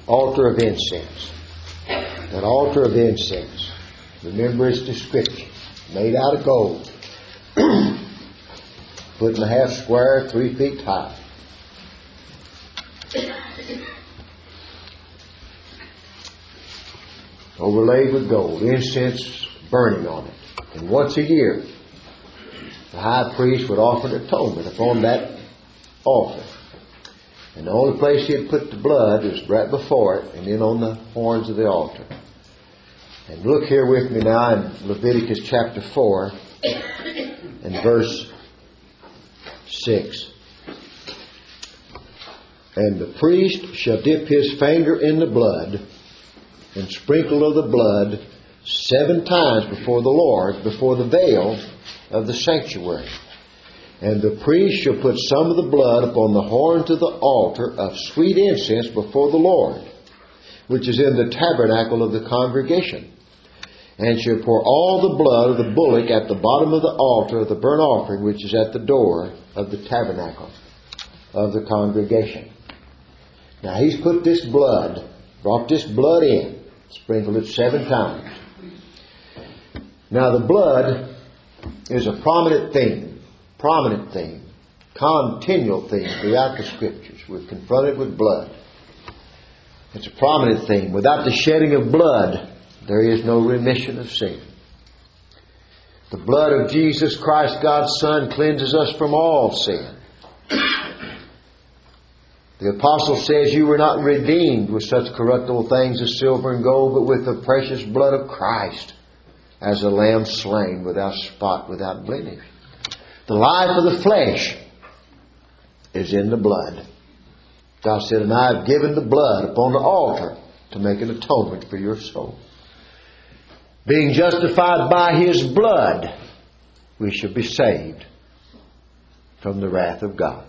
altar of incense. That altar of incense. Remember its description. Made out of gold. 1.5 feet square, 3 feet high. Overlaid with gold. Incense burning on it. And once a year, the high priest would offer an atonement upon that altar. And the only place he'd put the blood is right before it and then on the horns of the altar. And look here with me now in Leviticus chapter 4 and verse 6. And the priest shall dip his finger in the blood and sprinkle of the blood 7 times before the Lord, before the veil of the sanctuary. And the priest shall put some of the blood upon the horns of the altar of sweet incense before the Lord, which is in the tabernacle of the congregation. And shall pour all the blood of the bullock at the bottom of the altar of the burnt offering, which is at the door of the tabernacle of the congregation. Now he's put this blood, brought this blood in, sprinkled it 7 times. Now the blood is a prominent theme, continual theme throughout the Scriptures. We're confronted with blood. It's a prominent theme. Without the shedding of blood, there is no remission of sin. The blood of Jesus Christ, God's Son, cleanses us from all sin. The Apostle says, you were not redeemed with such corruptible things as silver and gold, but with the precious blood of Christ, as a lamb slain without spot, without blemish. The life of the flesh is in the blood. God said, and I have given the blood upon the altar to make an atonement for your soul. Being justified by His blood, we shall be saved from the wrath of God.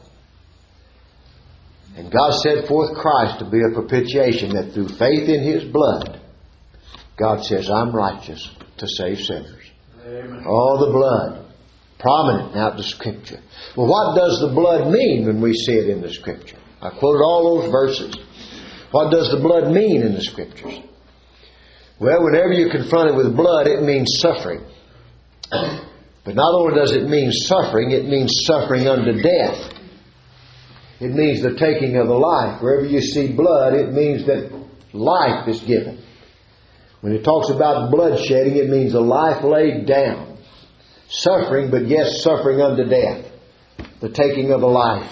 And God set forth Christ to be a propitiation, that through faith in His blood, God says, I'm righteous to save sinners. Amen. All the blood, prominent out the Scripture. Well, what does the blood mean when we see it in the Scripture? I quoted all those verses. What does the blood mean in the Scriptures? Well, whenever you're confronted with blood, it means suffering. But not only does it mean suffering, it means suffering unto death. It means the taking of a life. Wherever you see blood, it means that life is given. When it talks about bloodshedding, it means a life laid down. Suffering, but yes, suffering unto death. The taking of a life.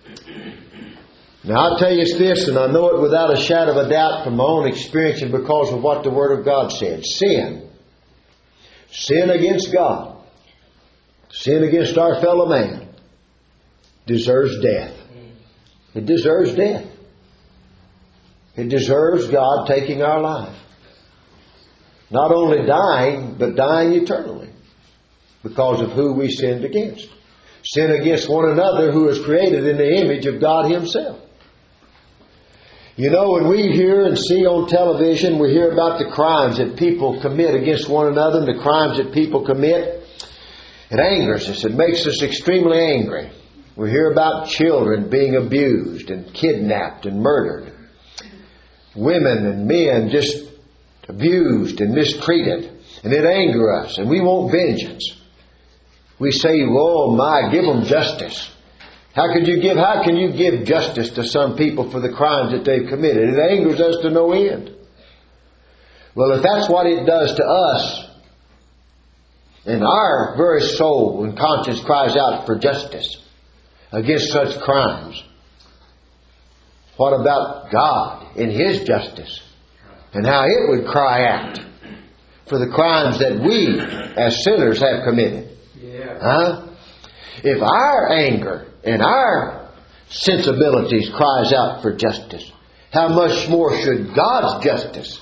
Now I'll tell you this, and I know it without a shadow of a doubt from my own experience and because of what the Word of God said. Sin against God, sin against our fellow man, deserves death. It deserves death. It deserves God taking our life. Not only dying, but dying eternally because of who we sinned against. Sin against one another who is created in the image of God Himself. You know, when we hear and see on television, we hear about the crimes that people commit against one another and the crimes that people commit. It angers us. It makes us extremely angry. We hear about children being abused and kidnapped and murdered. Women and men just abused and mistreated. And it angers us. And we want vengeance. We say, oh my, give them justice. How can you give justice to some people for the crimes that they've committed? It angers us to no end. Well, if that's what it does to us, and our very soul and conscience cries out for justice against such crimes, what about God in His justice and how it would cry out for the crimes that we as sinners have committed? Huh? If our anger and our sensibilities cries out for justice, how much more should God's justice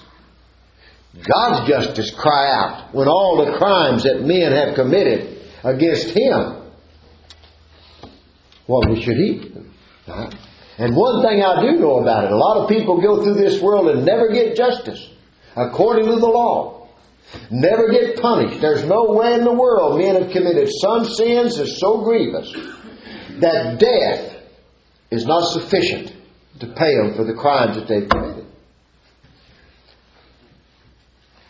cry out when all the crimes that men have committed against Him? What should He do? Huh? And one thing I do know about it, a lot of people go through this world and never get justice according to the law. Never get punished. There's no way in the world men have committed some sins that's so grievous that death is not sufficient to pay them for the crimes that they've committed.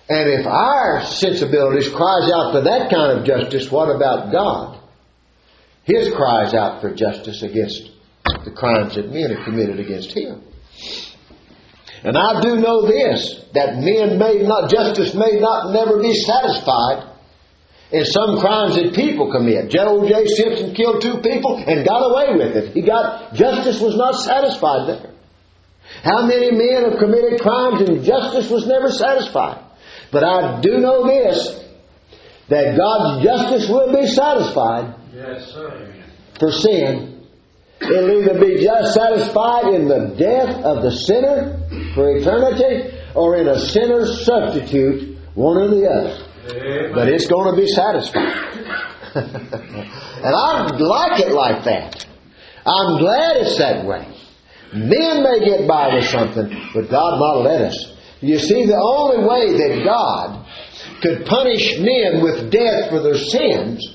And if our sensibilities cries out for that kind of justice, what about God? His cries out for justice against the crimes that men have committed against Him. And I do know this, that justice may not never be satisfied in some crimes that people commit. O.J. Simpson killed 2 people and got away with it. Justice was not satisfied there. How many men have committed crimes and justice was never satisfied? But I do know this, that God's justice will be satisfied. Yes, sir. For sin. It'll either be just satisfied in the death of the sinner for eternity, or in a sinner's substitute, one or the other. Amen. But it's going to be satisfied. And I like it like that. I'm glad it's that way. Men may get by with something, but God might let us. You see, the only way that God could punish men with death for their sins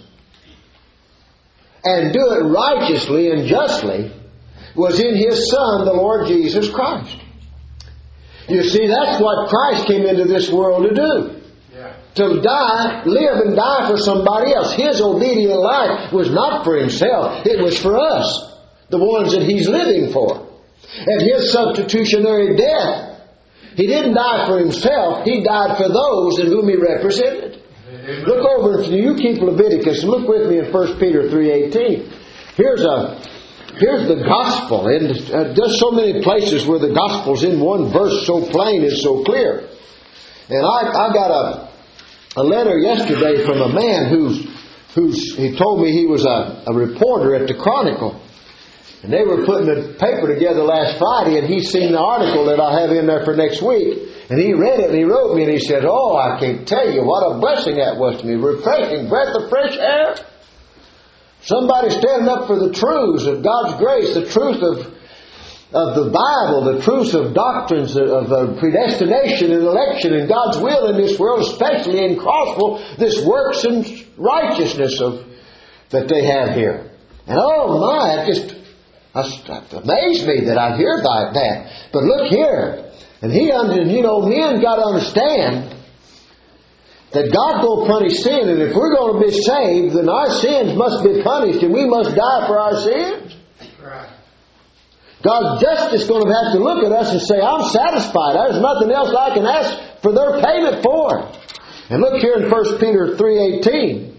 and do it righteously and justly was in His Son, the Lord Jesus Christ. You see, that's what Christ came into this world to do. Yeah. To live and die for somebody else. His obedient life was not for Himself. It was for us, the ones that He's living for. And His substitutionary death, He didn't die for Himself. He died for those in whom He represented. Amen. Look over, you keep Leviticus. Look with me in 1 Peter 3:18. Here's the gospel. And there's so many places where the gospel's in one verse so plain and so clear. And I got a letter yesterday from a man he told me he was a reporter at the Chronicle. And they were putting a paper together last Friday, and he seen the article that I have in there for next week. And he read it, and he wrote me, and he said, "Oh, I can't tell you what a blessing that was to me. Refreshing, breath of fresh air. Somebody standing up for the truths of God's grace, the truth of the Bible, the truths of doctrines of predestination and election and God's will in this world, especially in Crossville, this works and righteousness that they have here." And oh my, it amazed me that I hear like that. But look here. And men got to understand that God will punish sin. And if we're going to be saved, then our sins must be punished and we must die for our sins. Right. God's justice is going to have to look at us and say, "I'm satisfied. There's nothing else I can ask for their payment for." And look here in 1 Peter 3:18.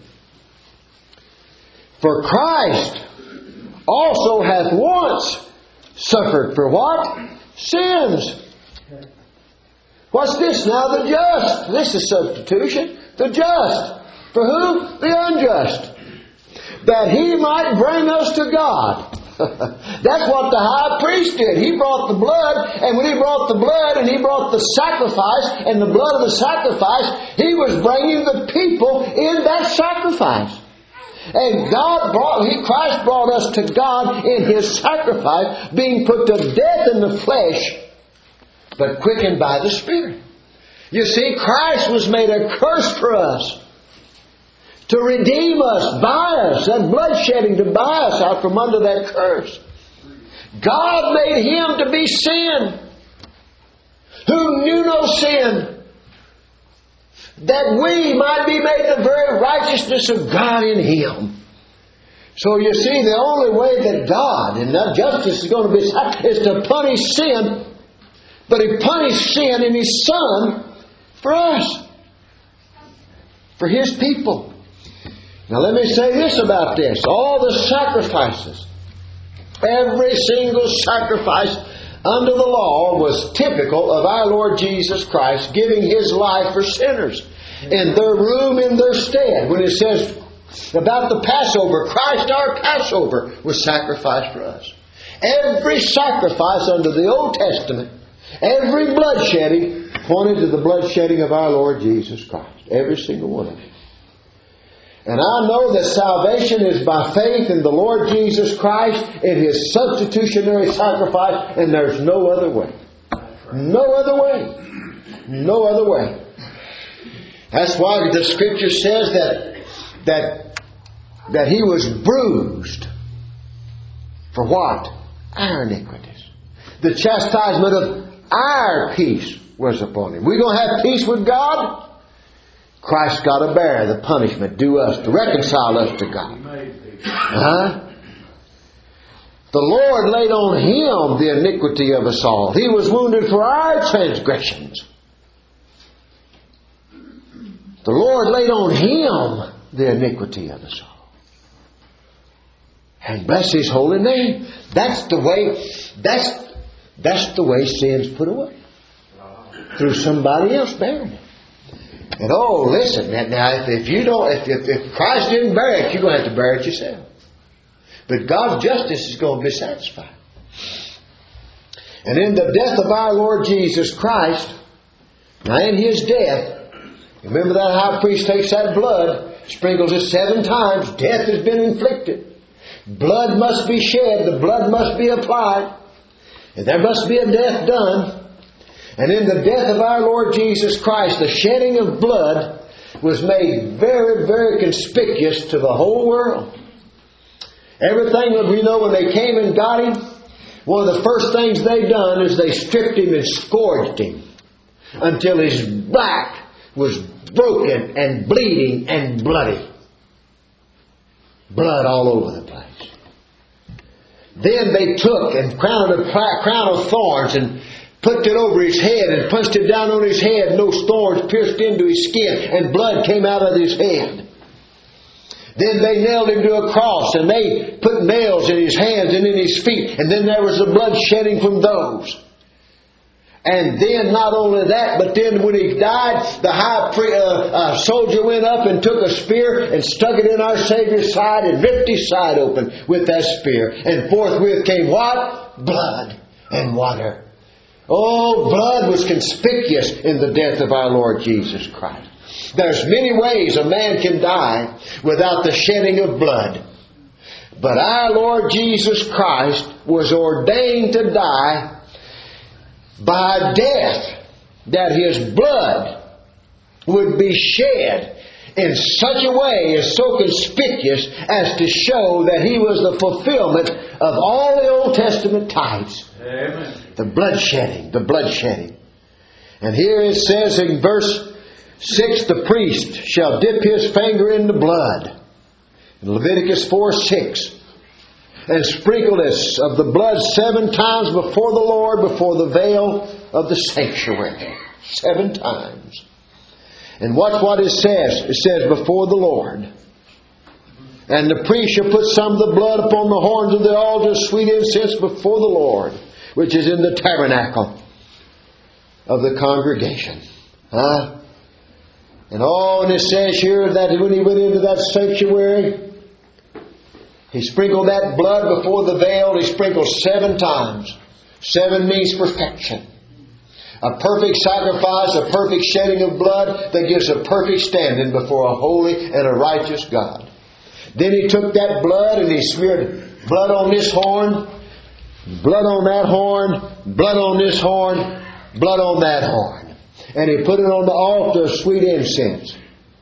"For Christ also hath once suffered for what? Sins." What's this now? The just. This is substitution. The just. For who? The unjust. That He might bring us to God. That's what the high priest did. He brought the blood, and when He brought the blood and He brought the sacrifice and the blood of the sacrifice, He was bringing the people in that sacrifice. And Christ brought us to God in His sacrifice, being put to death in the flesh, but quickened by the Spirit. You see, Christ was made a curse for us, to redeem us, buy us, that bloodshedding to buy us out from under that curse. God made Him to be sin, who knew no sin, that we might be made the very righteousness of God in Him. So you see, the only way that God and that justice is going to be is to punish sin. But He punished sin in His Son for us, for His people. Now let me say this about this. All the sacrifices, every single sacrifice under the law was typical of our Lord Jesus Christ giving His life for sinners and their room in their stead. When it says about the Passover, Christ our Passover was sacrificed for us. Every sacrifice under the Old Testament, every bloodshedding pointed to the bloodshedding of our Lord Jesus Christ. Every single one of them. And I know that salvation is by faith in the Lord Jesus Christ in His substitutionary sacrifice, and there's no other way. No other way. No other way. That's why the Scripture says that He was bruised for what? Our iniquities. The chastisement of our peace was upon Him. We're going to have peace with God. Christ got to bear the punishment due us to reconcile us to God. The Lord laid on Him the iniquity of us all. He was wounded for our transgressions. The Lord laid on Him the iniquity of us all. And bless His holy name. That's the way sin's put away. Through somebody else bearing it. And oh, listen, now if Christ didn't bear it, you're going to have to bear it yourself. But God's justice is going to be satisfied. And in the death of our Lord Jesus Christ, now in His death, remember that high priest takes that blood, sprinkles it 7 times, death has been inflicted. Blood must be shed, the blood must be applied, and there must be a death done. And in the death of our Lord Jesus Christ, the shedding of blood was made very, very conspicuous to the whole world. Everything that we know, when they came and got Him, one of the first things they done is they stripped Him and scourged Him until His back was broken and bleeding and bloody. Blood all over the place. Then they took and crowned a crown of thorns and put it over His head and punched it down on His head, and those thorns pierced into His skin and blood came out of His head. Then they nailed Him to a cross and they put nails in His hands and in His feet, and then there was the blood shedding from those. And then not only that, but then when He died, the soldier went up and took a spear and stuck it in our Savior's side and ripped His side open with that spear. And forthwith came what? Blood and water. Oh, blood was conspicuous in the death of our Lord Jesus Christ. There's many ways a man can die without the shedding of blood. But our Lord Jesus Christ was ordained to die by death, that His blood would be shed in such a way, as so conspicuous, as to show that He was the fulfillment of all the Old Testament types. Amen. The blood shedding. And here it says in verse 6, the priest shall dip his finger in the blood. In Leviticus 4:6. And sprinkle this of the blood 7 times before the Lord, before the veil of the sanctuary. 7 times. And watch what it says. It says, before the Lord. And the priest shall put some of the blood upon the horns of the altar of sweet incense before the Lord, which is in the tabernacle of the congregation. And it says here that when He went into that sanctuary, He sprinkled that blood before the veil. He sprinkled 7 times. 7 means perfection. A perfect sacrifice, a perfect shedding of blood that gives a perfect standing before a holy and a righteous God. Then He took that blood and He smeared blood on this horn, blood on that horn, blood on this horn, blood on that horn. And He put it on the altar of sweet incense.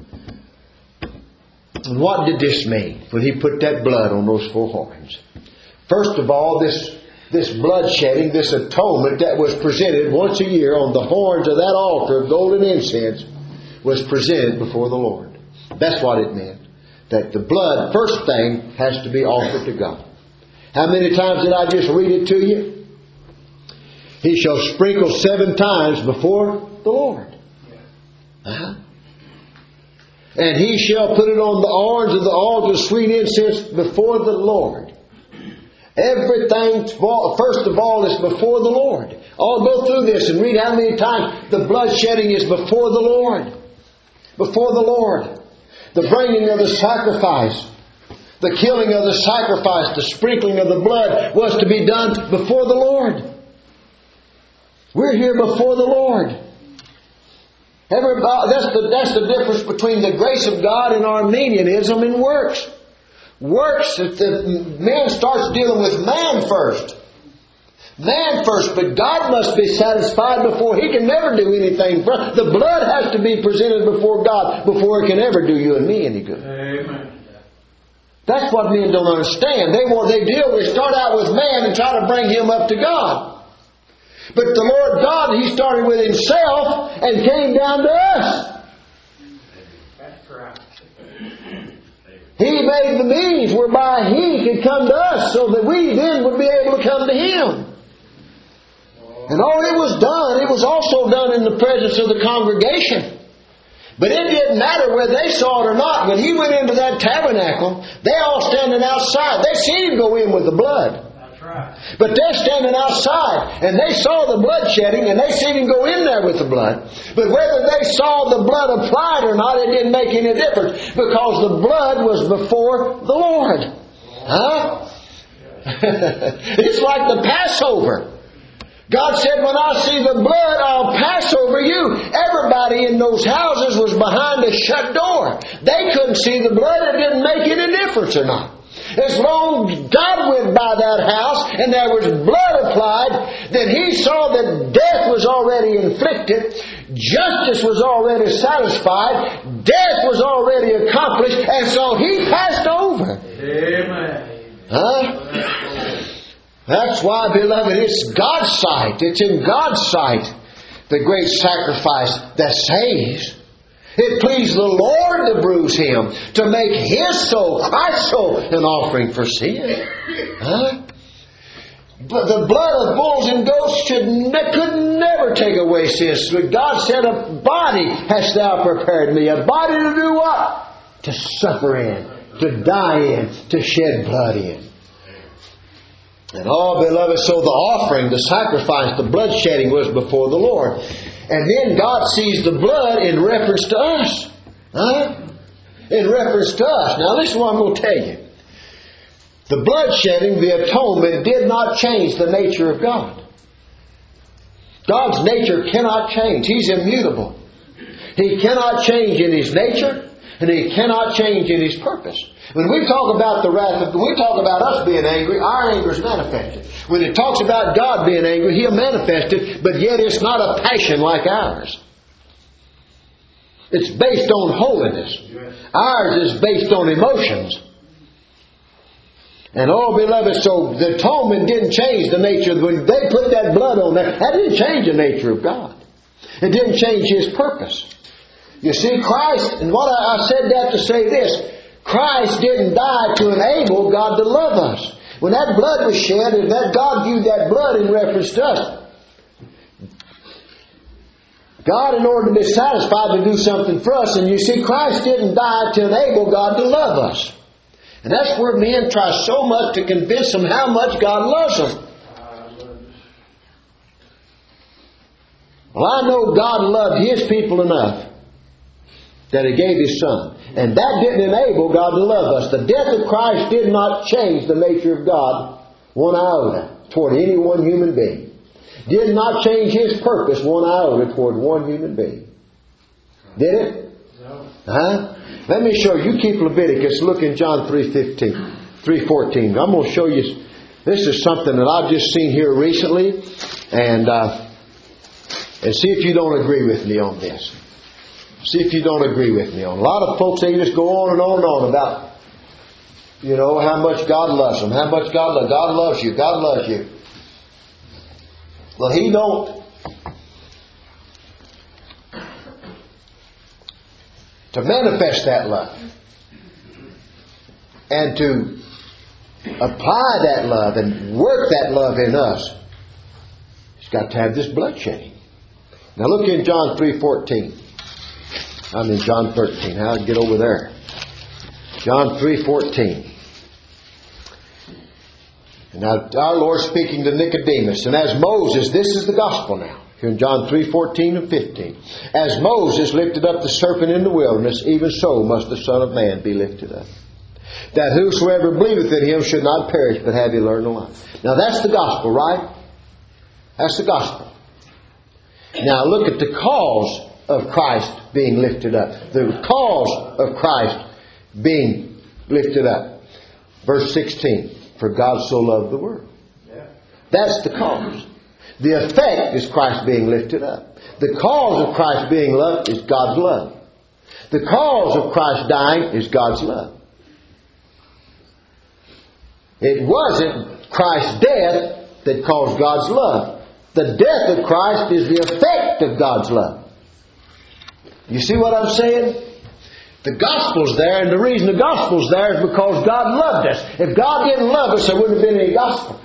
And what did this mean when He put that blood on those 4 horns? First of all, this blood shedding, this atonement that was presented once a year on the horns of that altar of golden incense was presented before the Lord. That's what it meant. That the blood, first thing, has to be offered to God. How many times did I just read it to you? He shall sprinkle 7 times before the Lord. And he shall put it on the horns of the altar of sweet incense before the Lord. Everything, first of all, is before the Lord. I'll go through this and read how many times the blood shedding is before the Lord. Before the Lord. The bringing of the sacrifice, the killing of the sacrifice, the sprinkling of the blood was to be done before the Lord. We're here before the Lord. That's the difference between the grace of God and Arminianism and works. Works, if the man starts dealing with man first. Man first, but God must be satisfied before He can never do anything. The blood has to be presented before God before it can ever do you and me any good. Amen. That's what men don't understand. They start out with man and try to bring him up to God. But the Lord God, He started with Himself and came down to us. That's right. He made the means whereby He could come to us so that we then would be able to come to Him. And all it was also done in the presence of the congregation. But it didn't matter whether they saw it or not. When He went into that tabernacle, they all standing outside. They seen Him go in with the blood. But they're standing outside, and they saw the blood shedding, and they seen Him go in there with the blood. But whether they saw the blood applied or not, it didn't make any difference, because the blood was before the Lord. Huh? It's like the Passover. God said, when I see the blood, I'll pass over you. Everybody in those houses was behind a shut door. They couldn't see the blood. It didn't make any difference or not. As long as God went by that house and there was blood applied, then He saw that death was already inflicted, justice was already satisfied, death was already accomplished, and so He passed over. Amen. Huh? That's why, beloved, it's God's sight. It's in God's sight, the great sacrifice that saves. It pleased the Lord to bruise Him, to make His soul, Christ's soul, an offering for sin. Huh? But the blood of bulls and goats could never take away sins. But God said, a body hast thou prepared me. A body to do what? To suffer in, to die in, to shed blood in. And beloved, so the offering, the sacrifice, the blood shedding was before the Lord. And then God sees the blood in reference to us. Huh? In reference to us. Now this is what I'm going to tell you. The blood shedding, the atonement, did not change the nature of God. God's nature cannot change. He's immutable. He cannot change in His nature, and He cannot change in His purpose. When we talk about the wrath, when we talk about us being angry, our anger is manifested. When it talks about God being angry, He'll manifest it, but yet it's not a passion like ours. It's based on holiness. Ours is based on emotions. And beloved, so the atonement didn't change the nature. When they put that blood on there, that didn't change the nature of God. It didn't change His purpose. You see, Christ, and what I said that to say this, Christ didn't die to enable God to love us. When that blood was shed, and that God viewed that blood in reference to us, God, in order to be satisfied, to do something for us. And you see, Christ didn't die to enable God to love us. And that's where men try so much to convince them how much God loves them. Well, I know God loved His people enough that He gave His Son. And that didn't enable God to love us. The death of Christ did not change the nature of God one iota toward any one human being. Did not change His purpose one iota toward one human being. Did it? No. Huh? Let me show you. You keep Leviticus. Look in John 3:14. I'm going to show you. This is something that I've just seen here recently. And see if you don't agree with me on this. See if you don't agree with me on it. A lot of folks, they just go on and on and on about, how much God loves them. How much God loves you. God loves you. Well, He don't. To manifest that love and to apply that love and work that love in us, He's got to have this bloodshedding. Now look in John 3:14. I'm in John 13. How do I get over there? John 3:14. And now our Lord speaking to Nicodemus. And as Moses, this is the gospel now. Here in John 3:14 and 15. As Moses lifted up the serpent in the wilderness, even so must the Son of Man be lifted up. That whosoever believeth in Him should not perish, but have eternal life. Now that's the gospel, right? That's the gospel. Now look at the cause of Christ being lifted up. The cause of Christ being lifted up. Verse 16. For God so loved the world. That's the cause. The effect is Christ being lifted up. The cause of Christ being loved is God's love. The cause of Christ dying is God's love. It wasn't Christ's death that caused God's love. The death of Christ is the effect of God's love. You see what I'm saying? The gospel's there, and the reason the gospel's there is because God loved us. If God didn't love us, there wouldn't have been any gospel.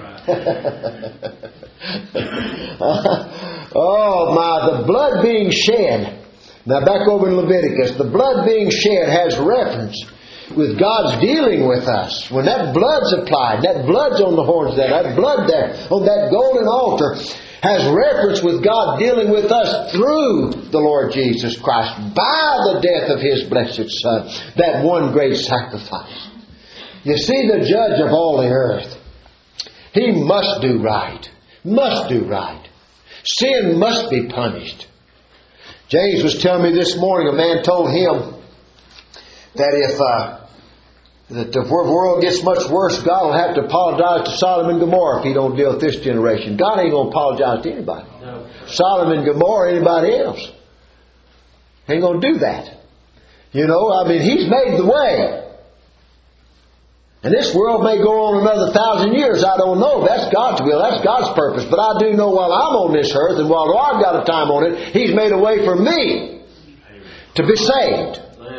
Oh my, the blood being shed. Now back over in Leviticus, the blood being shed has reference with God's dealing with us. When that blood's applied, that blood's on the horns there, that blood there on that golden altar has reference with God dealing with us through the Lord Jesus Christ by the death of His blessed Son, that one great sacrifice. You see, the judge of all the earth, He must do right. Must do right. Sin must be punished. James was telling me this morning, a man told him that if the world gets much worse, God will have to apologize to Sodom and Gomorrah if He don't deal with this generation. God ain't going to apologize to anybody. No. Sodom and Gomorrah, anybody else. Ain't going to do that. You know, I mean, He's made the way. And this world may go on another 1,000 years. I don't know. That's God's will. That's God's purpose. But I do know while I'm on this earth and while I've got a time on it, He's made a way for me to be saved.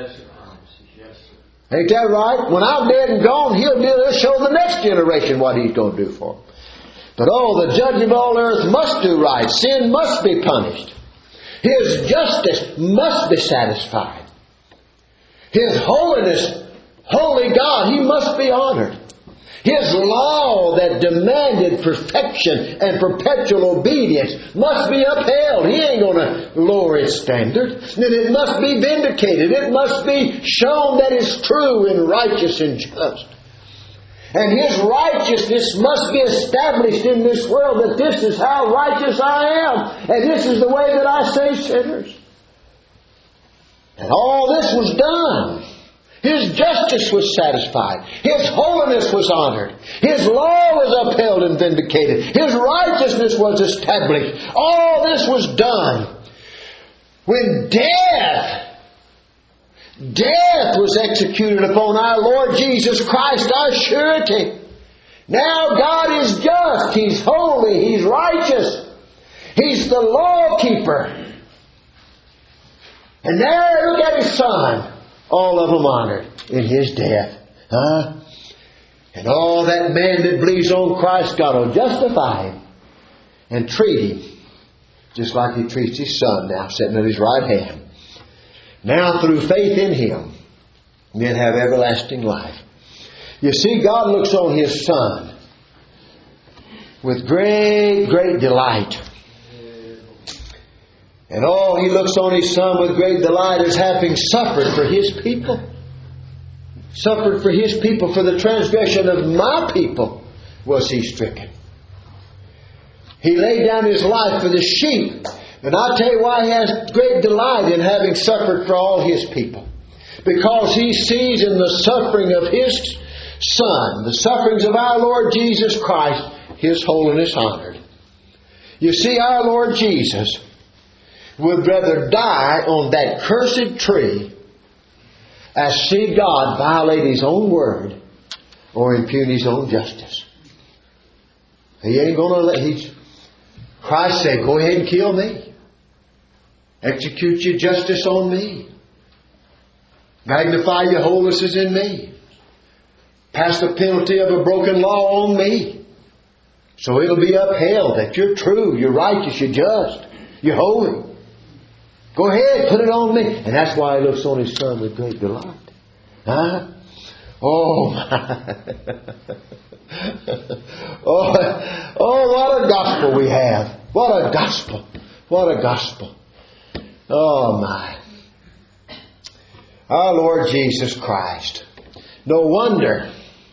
Ain't that right? When I'm dead and gone, He'll show the next generation what He's going to do for them. But the judge of all earth must do right. Sin must be punished. His justice must be satisfied. His holiness, holy God, He must be honored. His law that demanded perfection and perpetual obedience must be upheld. He ain't going to lower its standard. Then it must be vindicated. It must be shown that it's true and righteous and just. And His righteousness must be established in this world, that this is how righteous I am. And this is the way that I save sinners. And all this was done. His justice was satisfied. His holiness was honored. His law was upheld and vindicated. His righteousness was established. All this was done when death was executed upon our Lord Jesus Christ, our surety. Now God is just. He's holy. He's righteous. He's the law keeper. And there, look at His Son. All of them honored in His death. And all that man that believes on Christ, God will justify him and treat him just like He treats His Son now, sitting at His right hand. Now through faith in Him, men have everlasting life. You see, God looks on His Son with great, great delight. And He looks on His Son with great delight as having suffered for His people. Suffered for His people. For the transgression of my people was He stricken. He laid down His life for the sheep. And I'll tell you why He has great delight in having suffered for all His people. Because He sees in the suffering of His Son, the sufferings of our Lord Jesus Christ, His holiness honored. You see, our Lord Jesus would rather die on that cursed tree as see God violate His own word or impugn His own justice. He ain't going to let... Christ said, go ahead and kill me. Execute your justice on me. Magnify your holiness in me. Pass the penalty of a broken law on me. So it'll be upheld that you're true, you're righteous, you're just, you're holy. Go ahead, put it on me. And that's why He looks on His Son with great delight. Oh, my. What a gospel we have. What a gospel. What a gospel. Oh, my. Our Lord Jesus Christ. No wonder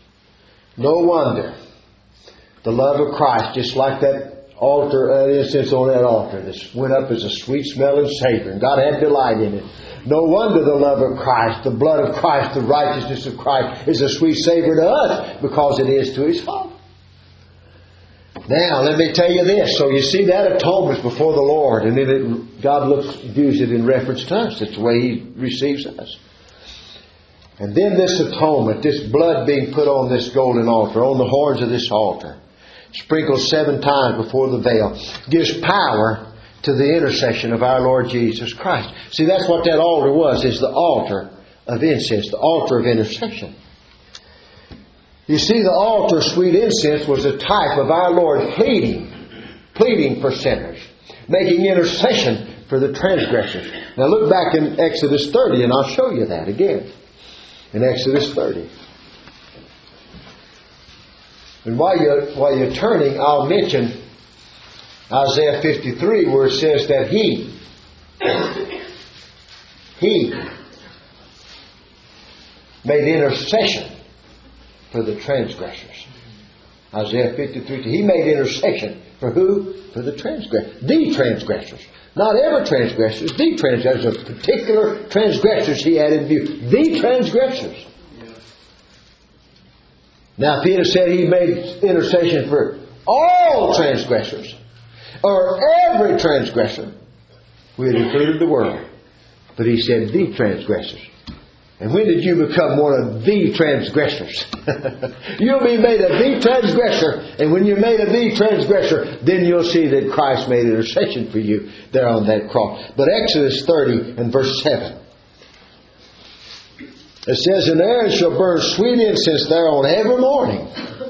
the love of Christ, just like that altar, incense on that altar that went up as a sweet smelling savor, and God had delight in it. No wonder the love of Christ, the blood of Christ, the righteousness of Christ is a sweet savor to us, because it is to His Father. Now, let me tell you this. So you see, that atonement before the Lord, and then God views it in reference to us. It's the way He receives us. And then this atonement, this blood being put on this golden altar, on the horns of this altar, sprinkled 7 times before the veil, gives power to the intercession of our Lord Jesus Christ. See, that's what that altar was, is the altar of incense, the altar of intercession. You see, the altar of sweet incense was a type of our Lord pleading for sinners, making intercession for the transgressors. Now look back in Exodus 30 and I'll show you that again. In Exodus 30. And while you're turning, I'll mention Isaiah 53 where it says that He made intercession for the transgressors. Isaiah 53. He made intercession for who? For the transgressors. The transgressors. Not every transgressors. The transgressors. Of particular transgressors He had in view. The transgressors. Now if He had said He made intercession for all transgressors, or every transgressor, we had included the world. But He said the transgressors. And when did you become one of the transgressors? You'll be made a the transgressor. And when you're made a the transgressor, then you'll see that Christ made intercession for you there on that cross. But Exodus 30 and verse 7. It says, and Aaron shall burn sweet incense thereon every morning.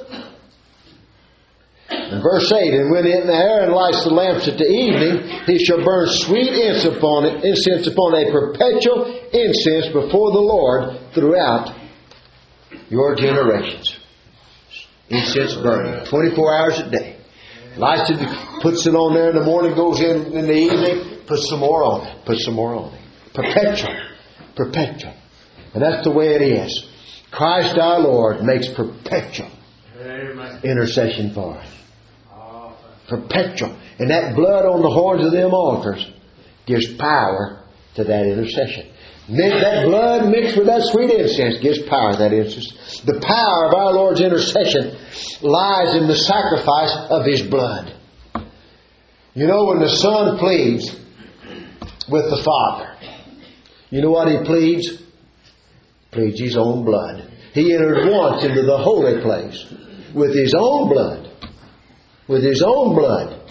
And verse 8, and when Aaron lights the lamps at the evening, he shall burn sweet incense upon a perpetual incense before the Lord throughout your generations. Incense burning, 24 hours a day. Lights it, puts it on there in the morning, goes in the evening, puts some more on it, puts some more on it. Perpetual. And that's the way it is. Christ our Lord makes perpetual intercession for us. Perpetual. And that blood on the horns of them altars gives power to that intercession. That blood mixed with that sweet incense gives power to that incense. The power of our Lord's intercession lies in the sacrifice of His blood. You know, when the Son pleads with the Father, you know what He pleads? Pleads His own blood. He entered once into the holy place with His own blood. With His own blood,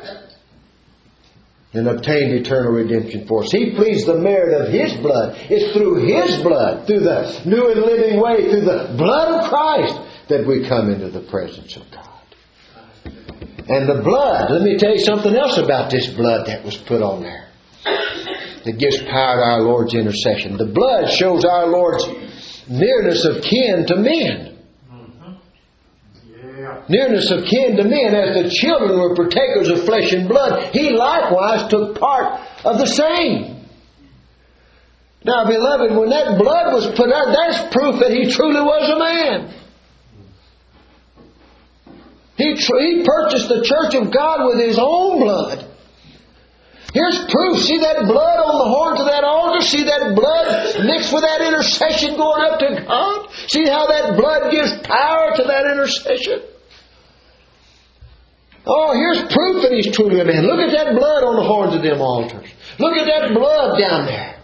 and obtained eternal redemption for us. He pleads the merit of His blood. It's through His blood, through the new and living way, through the blood of Christ, that we come into the presence of God. And the blood, let me tell you something else about this blood that was put on there that gives power to our Lord's intercession. The blood shows our Lord's nearness of kin to men. Nearness of kin to men. As the children were partakers of flesh and blood, He likewise took part of the same. Now, beloved, when that blood was put out, that's proof that He truly was a man. He purchased the church of God with His own blood. Here's proof. See that blood on the horns of that altar? See that blood mixed with that intercession going up to God? See how that blood gives power to that intercession? Oh, here's proof that He's truly a man. Look at that blood on the horns of them altars. Look at that blood down there.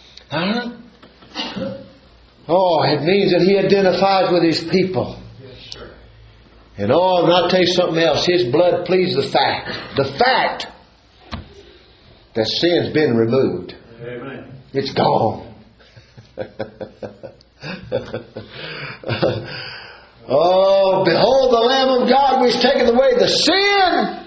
Huh? Oh, it means that He identifies with His people. Yes, sir. And I'll tell you something else. His blood pleads the fact that sin's been removed. Amen. It's gone. Oh, behold the Lamb of God which taketh away the sin.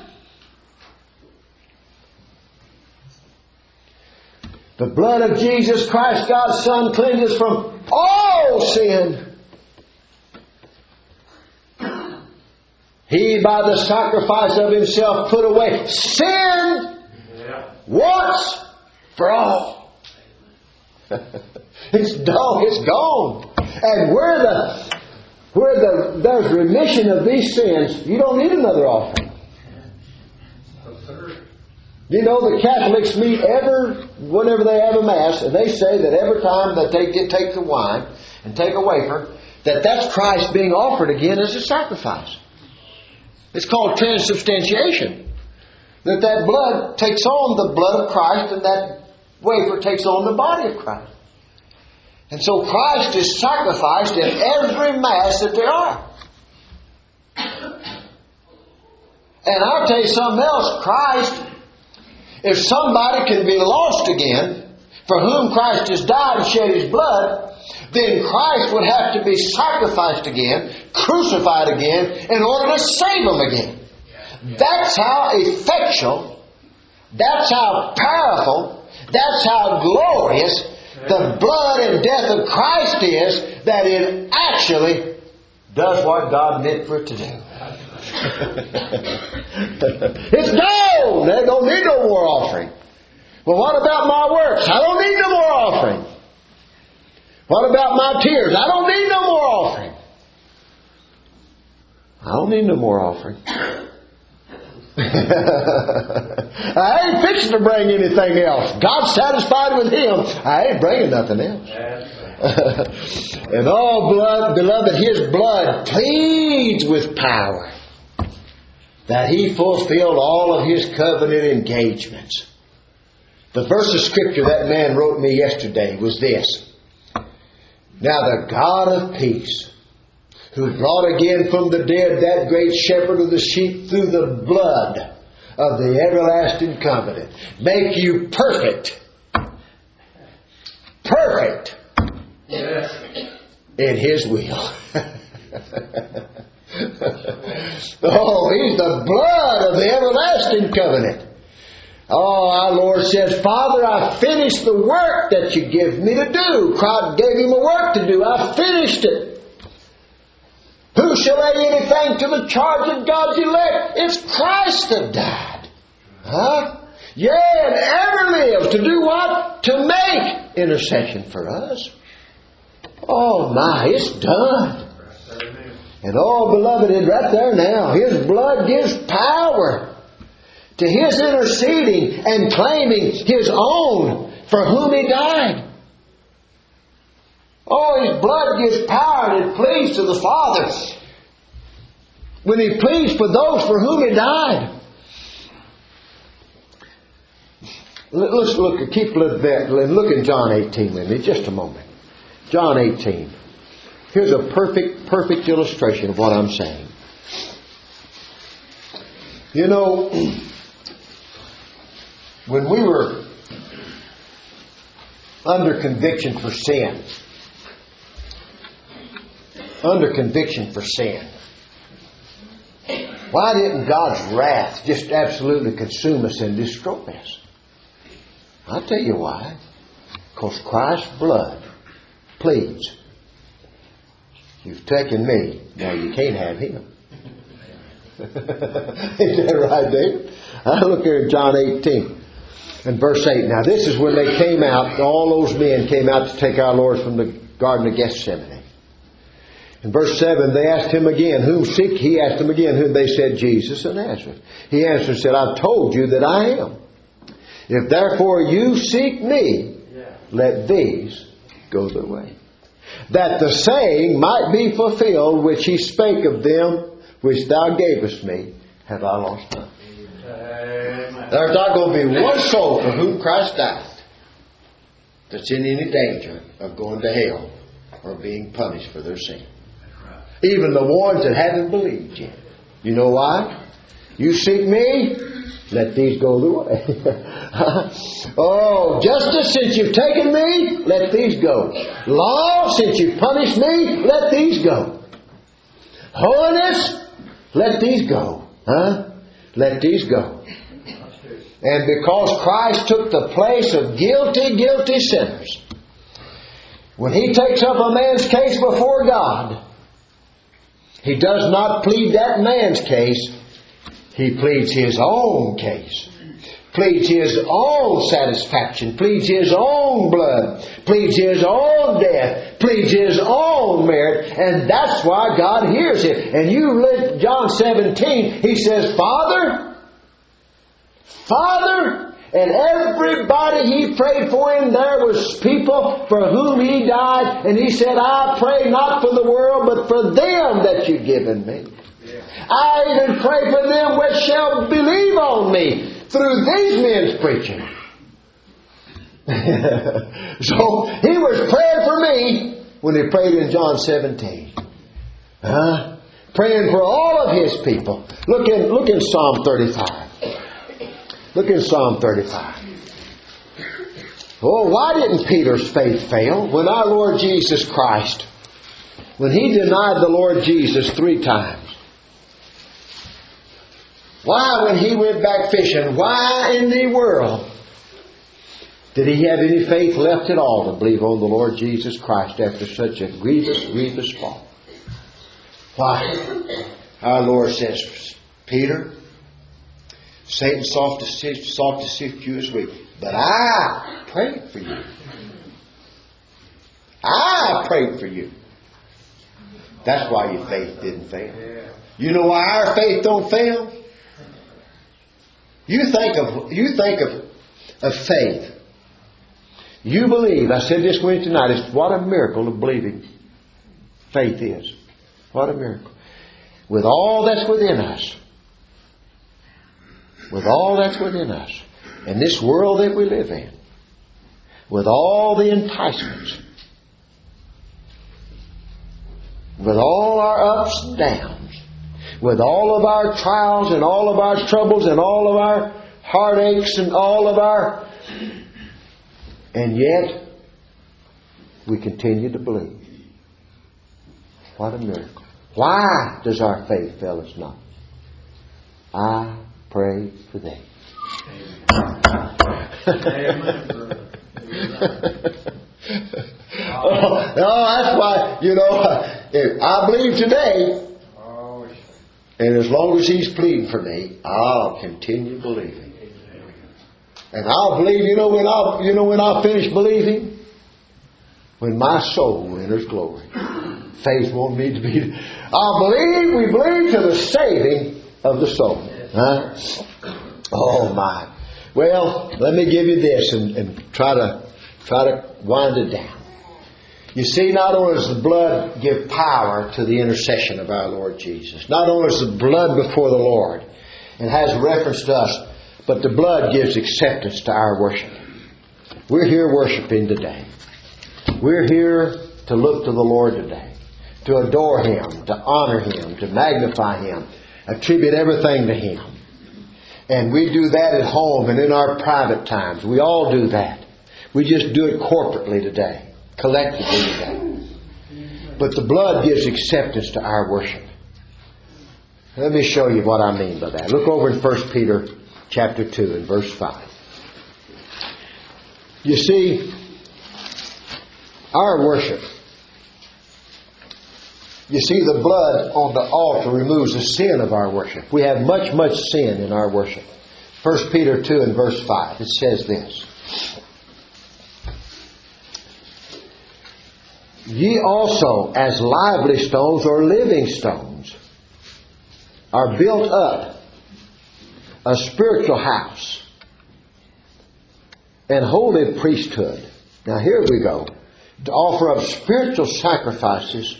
The blood of Jesus Christ, God's Son, cleanses from all sin. He, by the sacrifice of Himself, put away sin once for all. It's done. It's gone. And where there's remission of these sins, you don't need another offering. You know, the Catholics meet whenever they have a Mass, and they say that every time that they take the wine and take a wafer, that's Christ being offered again as a sacrifice. It's called transubstantiation. That blood takes on the blood of Christ, and that wafer takes on the body of Christ. And so Christ is sacrificed in every Mass that there are. And I'll tell you something else. Christ, if somebody can be lost again, for whom Christ has died and shed His blood, then Christ would have to be sacrificed again, crucified again, in order to save them again. That's how effectual, that's how powerful, that's how glorious the blood and death of Christ is, that it actually does what God meant for it to do. It's gone! They don't need no more offering. Well, what about my works? I don't need no more offering. What about my tears? I don't need no more offering. I don't need no more offering. I ain't fixing to bring anything else. God's satisfied with Him. I ain't bringing nothing else. And all blood, beloved, His blood pleads with power that He fulfilled all of His covenant engagements. The verse of Scripture that man wrote me yesterday was this. Now the God of peace, who brought again from the dead that great shepherd of the sheep through the blood of the everlasting covenant, make you perfect. Perfect. Yes. In His will. Oh, He's the blood of the everlasting covenant. Oh, our Lord says, Father, I finished the work that you give me to do. God gave Him a work to do. I finished it. Who shall lay anything to the charge of God's elect? It's Christ that died. Huh? Yea, and ever lives to do what? To make intercession for us. Oh my, it's done. And oh, beloved, it's right there now. His blood gives power to His interceding and claiming His own for whom He died. Oh, His blood gives power and it pleads to the Father when He pleads for those for whom He died. Let's keep looking there and look in John 18 with me just a moment. John 18. Here's a perfect illustration of what I'm saying. You know, when we were under conviction for sin, why didn't God's wrath just absolutely consume us and destroy us? I'll tell you why. Because Christ's blood pleads. You've taken me, now you can't have Him. Isn't that right, David? I look here at John 18 and verse 8. Now this is when they came out, all those men came out to take our Lord from the Garden of Gethsemane. In verse 7, they asked Him again, whom seek? He asked them again, whom they said, Jesus of Nazareth. He answered and said, I've told you that I am. If therefore you seek me, let these go their way. That the saying might be fulfilled which He spake of them which Thou gavest me, have I lost none. There's not going to be one soul for whom Christ died that's in any danger of going to hell or being punished for their sin. Even the ones that haven't believed yet. You know why? You seek me, let these go the way. Oh, justice, since you've taken me, let these go. Law, since you've punished me, let these go. Holiness, let these go. Huh? Let these go. And because Christ took the place of guilty sinners, when He takes up a man's case before God, He does not plead that man's case. He pleads His own case. Pleads His own satisfaction. Pleads His own blood. Pleads His own death. Pleads His own merit. And that's why God hears it. And you read John 17. He says, Father, and everybody He prayed for in there was people for whom He died. And He said, I pray not for the world, but for them that you've given me. I even pray for them which shall believe on me through these men's preaching. So He was praying for me when He prayed in John 17. To praying for all of His people. Look in Psalm 35. Look in Psalm 35. Oh, why didn't Peter's faith fail when our Lord Jesus Christ, when he denied the Lord Jesus 3 times? Why, when he went back fishing, why in the world did he have any faith left at all to believe on the Lord Jesus Christ after such a grievous, grievous fall? Why? Our Lord says, Peter, Satan sought to sift you as wheat, but I prayed for you. I prayed for you. That's why your faith didn't fail. You know why our faith don't fail? You think of faith. You believe. I said this Wednesday night. It's what a miracle of believing faith is. What a miracle. With all that's within us. With all that's within us. In this world that we live in. With all the enticements. With all our ups and downs. With all of our trials and all of our troubles and all of our heartaches and all of our... And yet, we continue to believe. What a miracle. Why does our faith fail us not? I pray for thee. That's why, I believe today, and as long as He's pleading for me, I'll continue believing. And I'll believe, when I'll finish believing? When my soul enters glory. Faith won't need to be... we believe to the saving of the soul. Huh? Oh my. Well, let me give you this and try to wind it down. You see, not only does the blood give power to the intercession of our Lord Jesus, not only is the blood before the Lord and has reference to us, but the blood gives acceptance to our worship. We're here worshiping today. We're here to look to the Lord today, to adore Him, to honor Him, to magnify Him, attribute everything to Him. And we do that at home and in our private times. We all do that. We just do it corporately today, collectively today. But the blood gives acceptance to our worship. Let me show you what I mean by that. Look over in 1 Peter chapter 2 and verse 5. You see, our worship, you see, the blood on the altar removes the sin of our worship. We have much, much sin in our worship. 1 Peter 2 and verse 5, it says this. Ye also, as lively stones or living stones, are built up a spiritual house and holy priesthood. Now here we go. To offer up spiritual sacrifices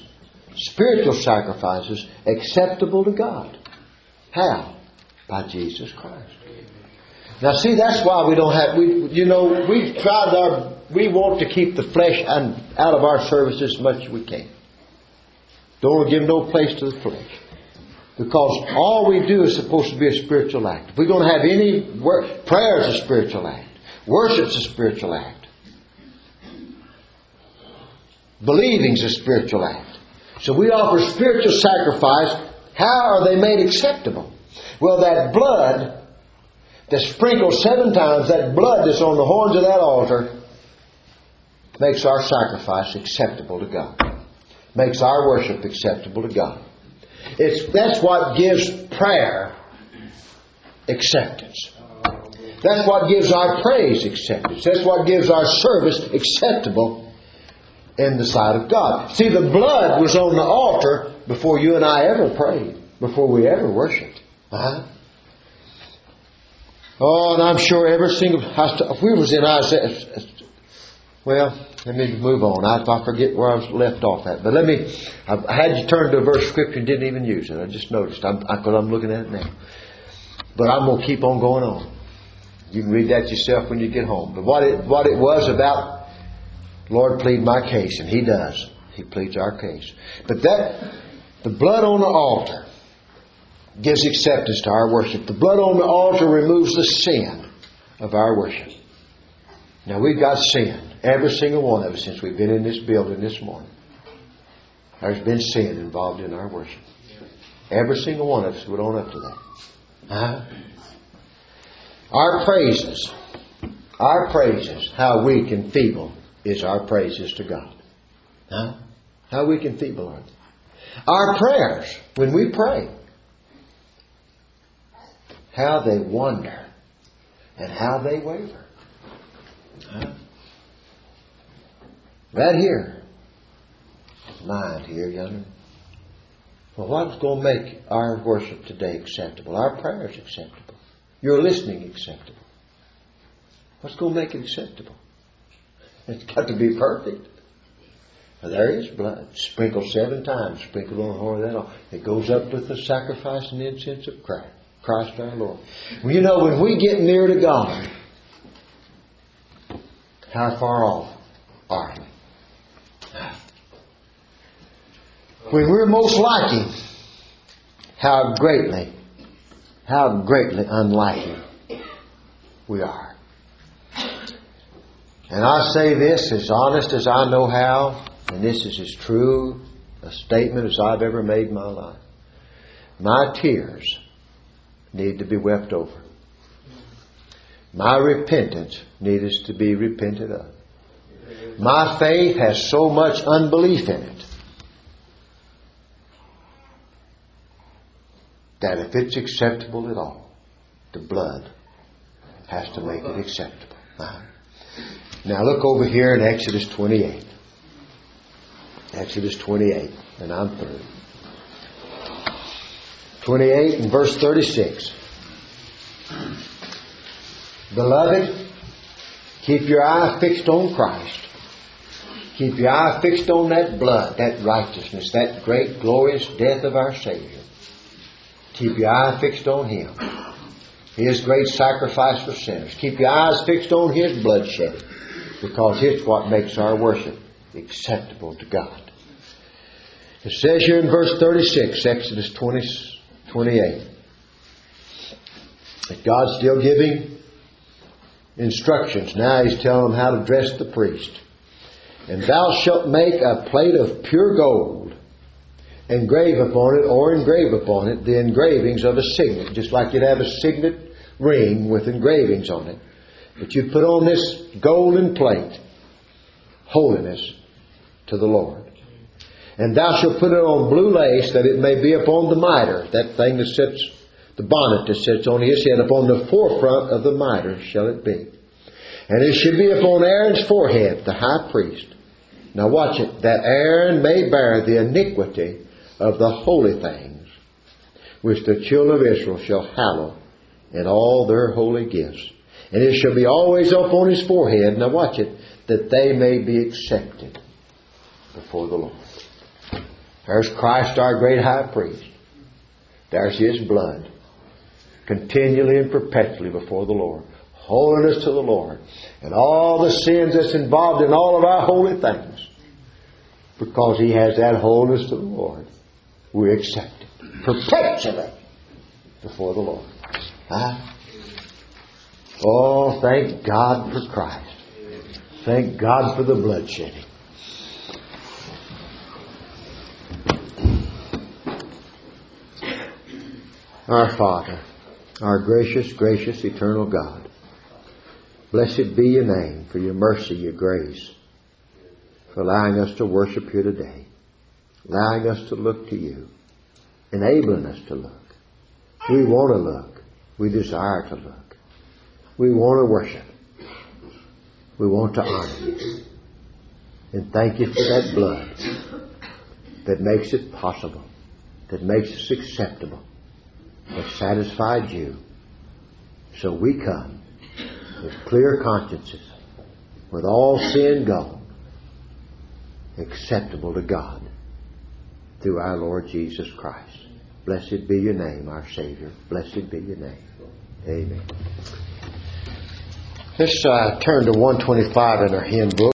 acceptable to God. How? By Jesus Christ. Now see, that's why we don't have, we want to keep the flesh out of our service as much as we can. Don't want to give no place to the flesh. Because all we do is supposed to be a spiritual act. If we're going to have any work, prayer is a spiritual act. Worship's a spiritual act. Believing's a spiritual act. So we offer spiritual sacrifice. How are they made acceptable? Well, that blood that's sprinkled 7 times, that blood that's on the horns of that altar, makes our sacrifice acceptable to God. Makes our worship acceptable to God. That's what gives prayer acceptance. That's what gives our praise acceptance. That's what gives our service acceptable in the sight of God. See, the blood was on the altar before you and I ever prayed, before we ever worshipped. Oh, and I'm sure every single... If we was in Isaiah... Well, let me move on. I forget where I was left off at. But I had you turn to a verse of Scripture and didn't even use it. I just noticed. Because I'm looking at it now. But I'm going to keep on going on. You can read that yourself when you get home. But what it was about, Lord, plead my case. And He does. He pleads our case. But The blood on the altar gives acceptance to our worship. The blood on the altar removes the sin of our worship. Now we've got sin. Every single one of us since we've been in this building this morning. There's been sin involved in our worship. Every single one of us would own up to that. Our praises, how weak and feeble is our praises to God. How weak and feeble are they? Our prayers, when we pray, how they wander and how they waver. Right here, mind here, young. Well, what's going to make our worship today acceptable? Our prayers acceptable. Your listening acceptable. What's going to make it acceptable? It's got to be perfect. Now, there is blood sprinkled 7 times, sprinkled on the horn of that altar. It goes up with the sacrifice and incense of Christ our Lord. Well, you know, when we get near to God, how far off are we? When we're most like Him, how greatly unlike Him we are. And I say this as honest as I know how, and this is as true a statement as I've ever made in my life. My tears need to be wept over. My repentance needs to be repented of. My faith has so much unbelief in it that if it's acceptable at all, the blood has to make it acceptable. Now look over here in Exodus 28. Exodus 28, and I'm through. 28 and verse 36. Beloved, keep your eye fixed on Christ. Keep your eye fixed on that blood, that righteousness, that great glorious death of our Savior. Keep your eye fixed on Him. His great sacrifice for sinners. Keep your eyes fixed on His bloodshed, because it's what makes our worship acceptable to God. It says here in verse 36, Exodus 28, that God's still giving instructions. Now He's telling them how to dress the priest. And thou shalt make a plate of pure gold, engrave upon it, or engrave upon it, the engravings of a signet, just like you'd have a signet ring with engravings on it. But you put on this golden plate, holiness to the Lord. And thou shalt put it on blue lace, that it may be upon the mitre, that thing that sits, the bonnet that sits on his head, upon the forefront of the mitre shall it be. And it should be upon Aaron's forehead, the high priest. Now watch it, that Aaron may bear the iniquity of the holy things, which the children of Israel shall hallow in all their holy gifts. And it shall be always up on his forehead, now watch it, that they may be accepted before the Lord. There's Christ, our great high priest. There's His blood, continually and perpetually before the Lord. Holiness to the Lord. And all the sins that's involved in all of our holy things. Because He has that holiness to the Lord, we're accepted perpetually before the Lord. Oh, thank God for Christ. Thank God for the bloodshedding. Our Father, our gracious, gracious, eternal God, blessed be Your name for Your mercy, Your grace, for allowing us to worship here today, allowing us to look to You, enabling us to look. We want to look. We desire to look. We want to worship. We want to honor You. And thank You for that blood that makes it possible, that makes us acceptable, that satisfied You. So we come with clear consciences, with all sin gone, acceptable to God through our Lord Jesus Christ. Blessed be Your name, our Savior. Blessed be Your name. Amen. Let's turn to 125 in our hymn book.